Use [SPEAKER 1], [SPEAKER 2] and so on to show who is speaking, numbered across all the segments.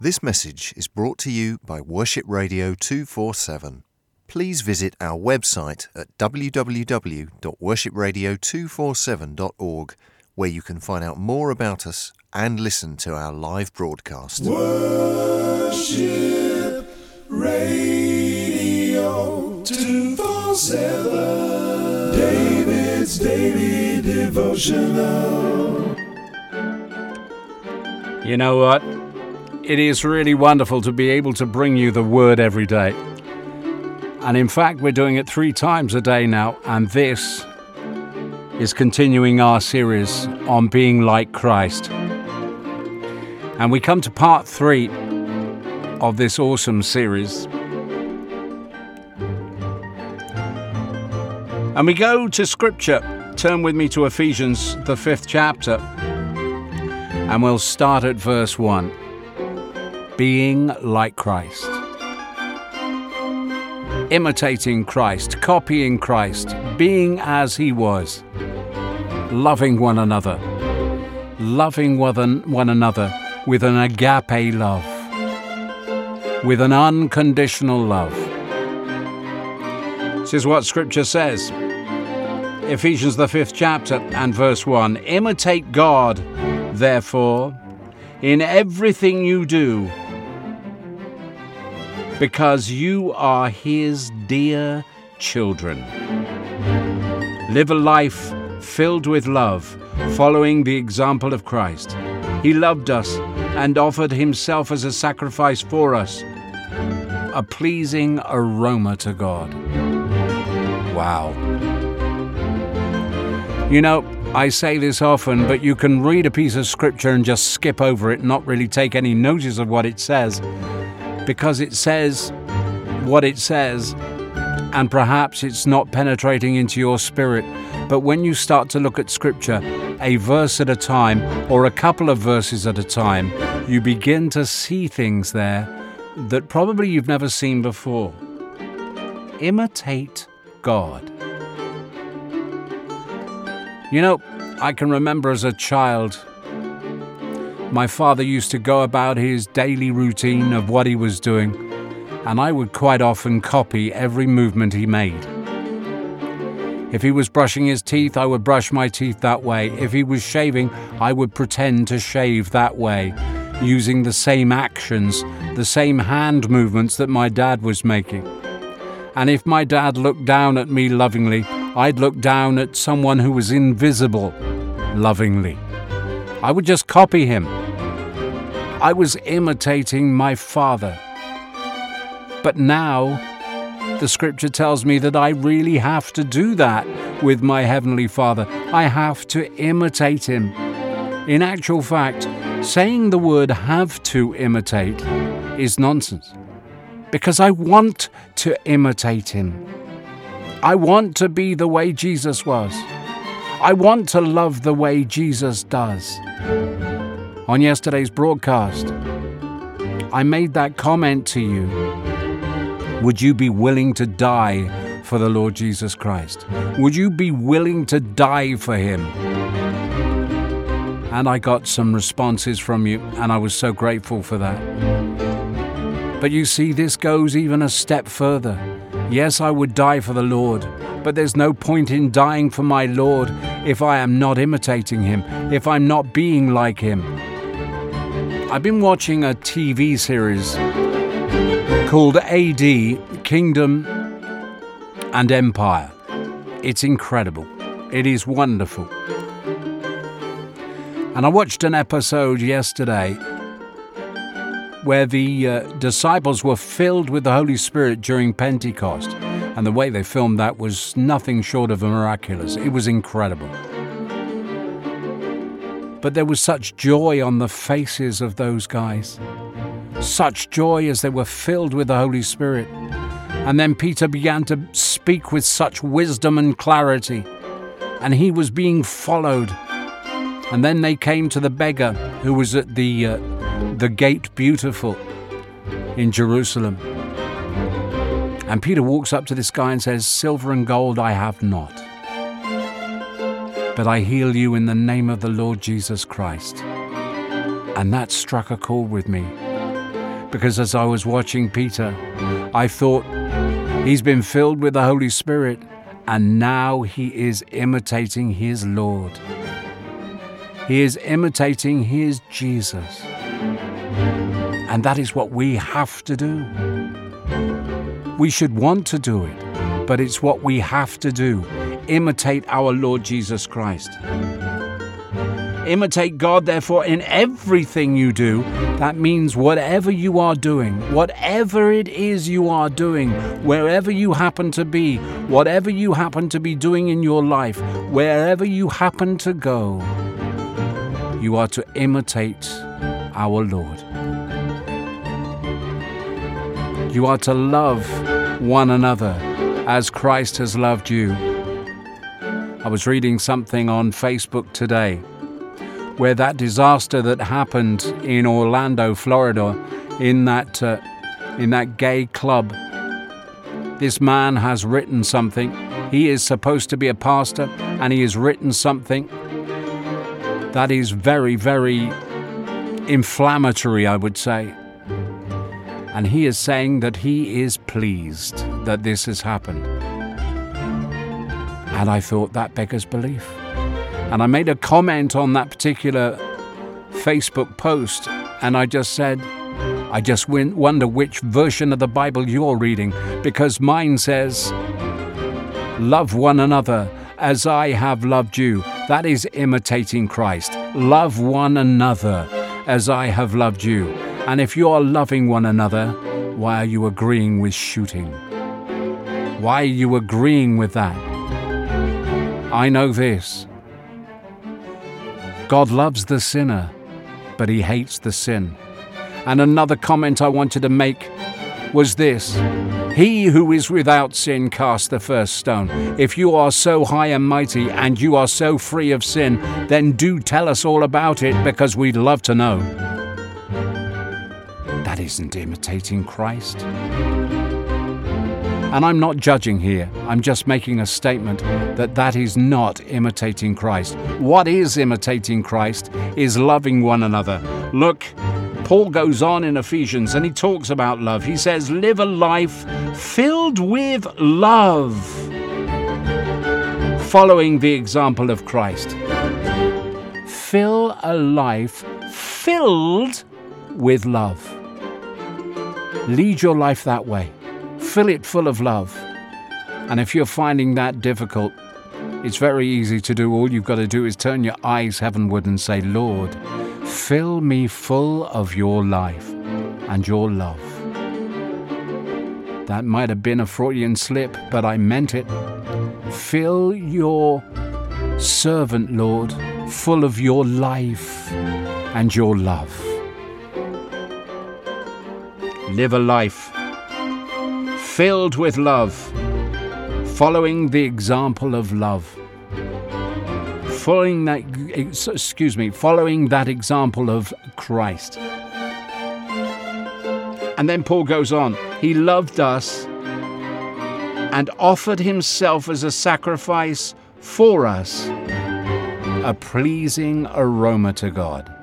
[SPEAKER 1] This message is brought to you by Worship Radio 247. Please visit our website at www.worshipradio247.org, where you can find out more about us and listen to our live broadcast.
[SPEAKER 2] Worship Radio 247, David's Daily Devotional.
[SPEAKER 3] You know what? It is really wonderful to be able to bring you the Word every day. And in fact, we're doing it 3 times a day now, and this is continuing our series on being like Christ. And we come to part 3 of this awesome series. And we go to Scripture. Turn with me to Ephesians, the 5th chapter. And we'll start at verse 1. Being like Christ. Imitating Christ, copying Christ, being as He was. Loving one another. Loving one another with an agape love. With an unconditional love. This is what Scripture says. Ephesians the 5th chapter and verse 1. Imitate God, therefore, in everything you do, because you are His dear children. Live a life filled with love, following the example of Christ. He loved us and offered Himself as a sacrifice for us, a pleasing aroma to God. Wow. You know, I say this often, but you can read a piece of Scripture and just skip over it and not really take any notice of what it says, because it says what it says, and perhaps it's not penetrating into your spirit. But when you start to look at Scripture, a verse at a time, or a couple of verses at a time, you begin to see things there that probably you've never seen before. Imitate God. You know, I can remember as a child, my father used to go about his daily routine of what he was doing, and I would quite often copy every movement he made. If he was brushing his teeth, I would brush my teeth that way. If he was shaving, I would pretend to shave that way, using the same actions, the same hand movements that my dad was making. And if my dad looked down at me lovingly, I'd look down at someone who was invisible lovingly. I would just copy him. I was imitating my father. But now, the Scripture tells me that I really have to do that with my Heavenly Father. I have to imitate Him. In actual fact, saying the word have to imitate is nonsense, because I want to imitate Him. I want to be the way Jesus was. I want to love the way Jesus does. On yesterday's broadcast, I made that comment to you. Would you be willing to die for the Lord Jesus Christ? Would you be willing to die for Him? And I got some responses from you, and I was so grateful for that. But you see, this goes even a step further. Yes, I would die for the Lord, but there's no point in dying for my Lord if I am not imitating Him, if I'm not being like Him. I've been watching a TV series called AD, Kingdom and Empire. It's incredible. It is wonderful. And I watched an episode yesterday where the disciples were filled with the Holy Spirit during Pentecost. And the way they filmed that was nothing short of miraculous. It was incredible. But there was such joy on the faces of those guys. Such joy as they were filled with the Holy Spirit. And then Peter began to speak with such wisdom and clarity. And he was being followed. And then they came to the beggar who was at the Gate Beautiful in Jerusalem. And Peter walks up to this guy and says, "Silver and gold I have not, but I heal you in the name of the Lord Jesus Christ." And that struck a chord with me. because as I was watching Peter, I thought, he's been filled with the Holy Spirit, and now he is imitating his Lord. He is imitating his Jesus. And that is what we have to do. We should want to do it, but it's what we have to do. Imitate our Lord Jesus Christ. Imitate God, therefore, in everything you do. That means whatever you are doing, whatever it is you are doing, wherever you happen to be, whatever you happen to be doing in your life, wherever you happen to go, you are to imitate our Lord. You are to love one another as Christ has loved you. I was reading something on Facebook today where that disaster that happened in Orlando, Florida, in that gay club, this man has written something. He is supposed to be a pastor, and he has written something that is very, very inflammatory, I would say. And he is saying that he is pleased that this has happened. And I thought, that beggars belief. And I made a comment on that particular Facebook post, and I just said, I just wonder which version of the Bible you're reading, because mine says, love one another as I have loved you. That is imitating Christ. Love one another as I have loved you. And if you are loving one another, why are you agreeing with shooting? Why are you agreeing with that? I know this. God loves the sinner, but he hates the sin. And another comment I wanted to make was this: he who is without sin cast the first stone. If you are so high and mighty and you are so free of sin, then do tell us all about it, because we'd love to know. That isn't imitating Christ. And I'm not judging here. I'm just making a statement that that is not imitating Christ. What is imitating Christ is loving one another. Look, Paul goes on in Ephesians and he talks about love. He says, live a life filled with love, following the example of Christ. Fill a life filled with love. Lead your life that way. Fill it full of love. And if you're finding that difficult, it's very easy to do. All you've got to do is turn your eyes heavenward and say, Lord, fill me full of your life and your love. That might have been a Freudian slip, but I meant it. Fill your servant, Lord, full of your life and your love. Live a life filled with love, following the example of love. Following that example of Christ. And then Paul goes on, he loved us and offered himself as a sacrifice for us, a pleasing aroma to God.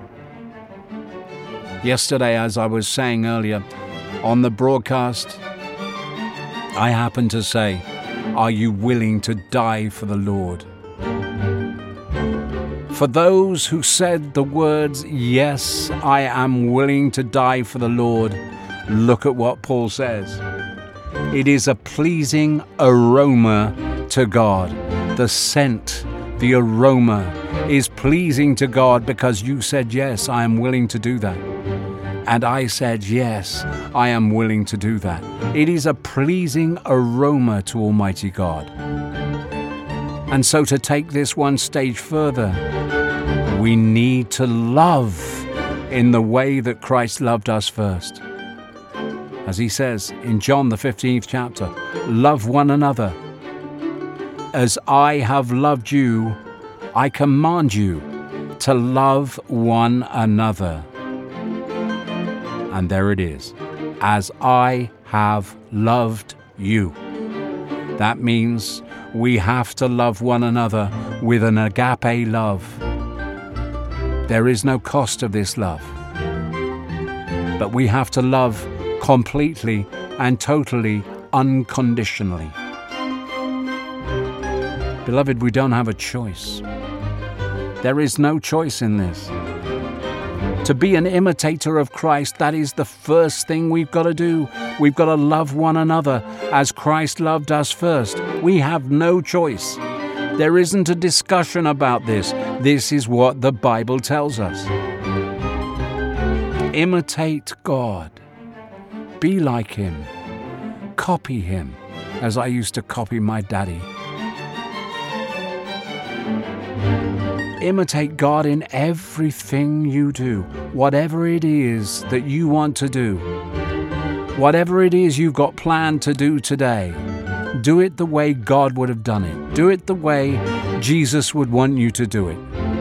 [SPEAKER 3] Yesterday, as I was saying earlier on the broadcast, I happened to say, are you willing to die for the Lord? For those who said the words, yes, I am willing to die for the Lord, look at what Paul says. It is a pleasing aroma to God. The scent, the aroma is pleasing to God because you said, yes, I am willing to do that. And I said, yes, I am willing to do that. It is a pleasing aroma to Almighty God. And so to take this one stage further, we need to love in the way that Christ loved us first. As he says in John the 15th chapter, love one another. As I have loved you, I command you to love one another. And there it is. As I have loved you. That means we have to love one another with an agape love. There is no cost of this love. but we have to love completely and totally unconditionally. Beloved, we don't have a choice. There is no choice in this. To be an imitator of Christ, that is the first thing we've got to do. We've got to love one another as Christ loved us first. We have no choice. There isn't a discussion about this. This is what the Bible tells us. Imitate God. Be like Him. Copy Him, as I used to copy my daddy. Imitate God in everything you do, whatever it is that you want to do. Whatever it is you've got planned to do today, do it the way God would have done it. Do it the way Jesus would want you to do it.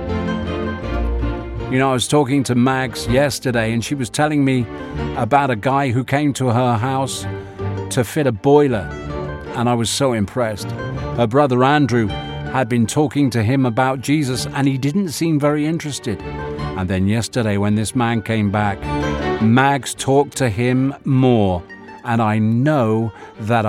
[SPEAKER 3] You know, I was talking to Mags yesterday, and she was telling me about a guy who came to her house to fit a boiler, and I was so impressed. Her brother Andrew had been talking to him about Jesus, and he didn't seem very interested. And then yesterday, when this man came back, Mags talked to him more. And I know that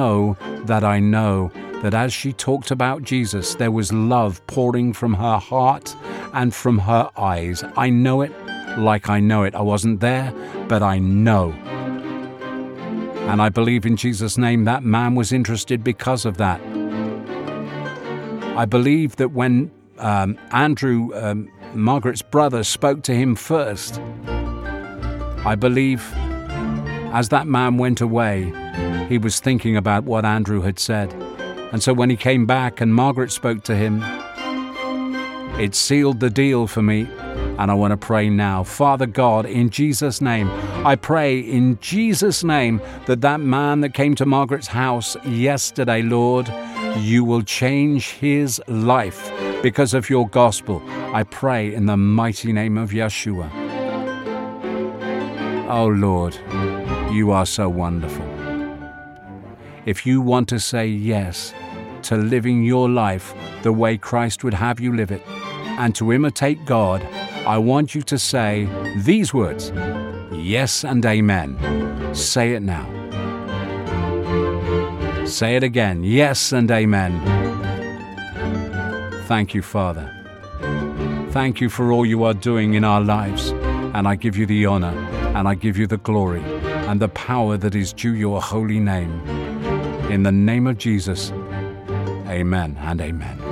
[SPEAKER 3] as she talked about Jesus, there was love pouring from her heart and from her eyes. I know it like I know it. I wasn't there, but I know. And I believe in Jesus' name that man was interested because of that. I believe that when Andrew, Margaret's brother, spoke to him first, I believe as that man went away, he was thinking about what Andrew had said. And so when he came back and Margaret spoke to him, it sealed the deal for me. And I want to pray now. Father God, in Jesus' name, I pray in Jesus' name that that man that came to Margaret's house yesterday, Lord, you will change his life because of your gospel. I pray in the mighty name of Yeshua. Oh Lord, you are so wonderful. If you want to say yes to living your life the way Christ would have you live it and to imitate God, I want you to say these words, yes and amen. Say it now. Say it again, yes and amen. Thank you, Father. Thank you for all you are doing in our lives, and I give you the honor, and I give you the glory, and the power that is due your holy name. In the name of Jesus, amen and amen.